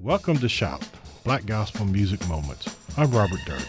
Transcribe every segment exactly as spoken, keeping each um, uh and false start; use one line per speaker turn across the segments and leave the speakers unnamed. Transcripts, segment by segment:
Welcome to Shout, Black Gospel Music Moments. I'm Robert Durden.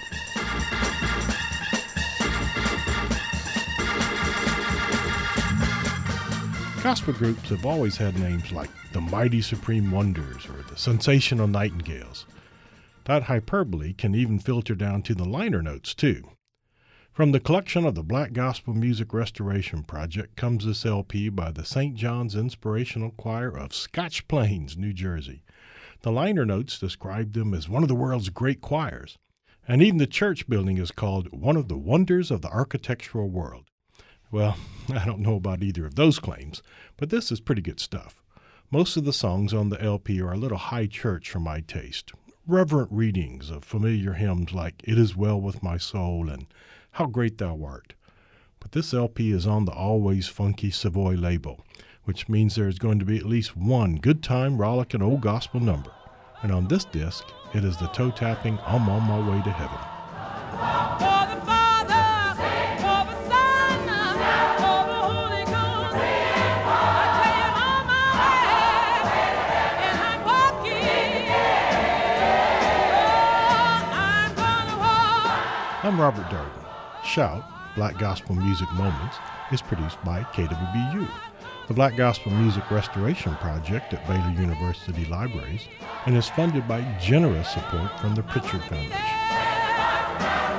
Gospel groups have always had names like the Mighty Supreme Wonders or the Sensational Nightingales. That hyperbole can even filter down to the liner notes, too. From the collection of the Black Gospel Music Restoration Project comes this L P by the Saint John's Inspirational Choir of Scotch Plains, New Jersey. The liner notes describe them as one of the world's great choirs, and even the church building is called one of the wonders of the architectural world. Well, I don't know about either of those claims, but this is pretty good stuff. Most of the songs on the L P are a little high church for my taste. Reverent readings of familiar hymns like It Is Well With My Soul and How Great Thou Art. But this L P is on the Always Funky Savoy label, which means there's going to be at least one good time rollicking old gospel number. And on this disc, it is the toe-tapping I'm on my way to heaven. I'm Robert Durden. Shout, Black Gospel Music Moments, is produced by K W B U, the Black Gospel Music Restoration Project at Baylor University Libraries, and is funded by generous support from the Pritchard Foundation.